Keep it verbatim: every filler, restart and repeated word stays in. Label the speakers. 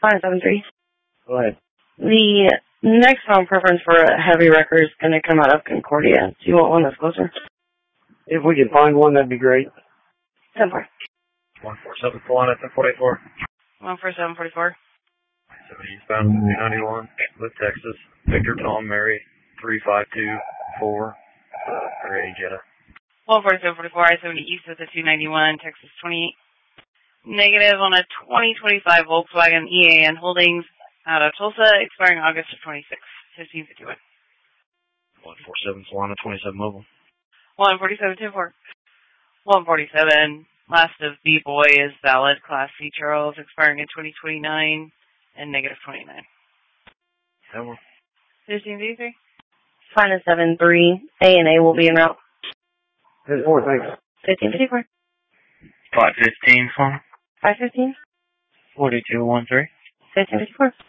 Speaker 1: five seven three.
Speaker 2: Go ahead.
Speaker 1: The next phone preference for a heavy wrecker is going to come out of Concordia. Do you want one that's closer?
Speaker 2: If we can find one, that'd be great.
Speaker 1: ten four.
Speaker 3: one four seven, Solana, ten forty-four.
Speaker 1: one four seven forty-four.
Speaker 3: seventy eastbound ninety-one with Texas. Victor Tom Mary, three five two four. Ready, Jetta.
Speaker 1: one four seven forty-four, I seventy east with a two ninety-one, Texas twenty-eight. Negative on a twenty twenty-five Volkswagen E A N Holdings out of Tulsa, expiring August of twenty-six, fifteen fifty-one.
Speaker 3: one four seven, Solana, twenty-seven mobile.
Speaker 1: one forty-seven, ten four. one forty-seven, last of B-Boy is valid, Class C Charles, expiring in twenty twenty-nine, and negative twenty-nine.
Speaker 3: ten one.
Speaker 1: fifteen fifty-three. Final seven three, A and A will be en route.
Speaker 2: ten four, thanks.
Speaker 1: fifteen fifty-four.
Speaker 3: five fifteen, Solana.
Speaker 1: five fifteen.
Speaker 3: forty-two one three.
Speaker 1: fifteen fifty-four.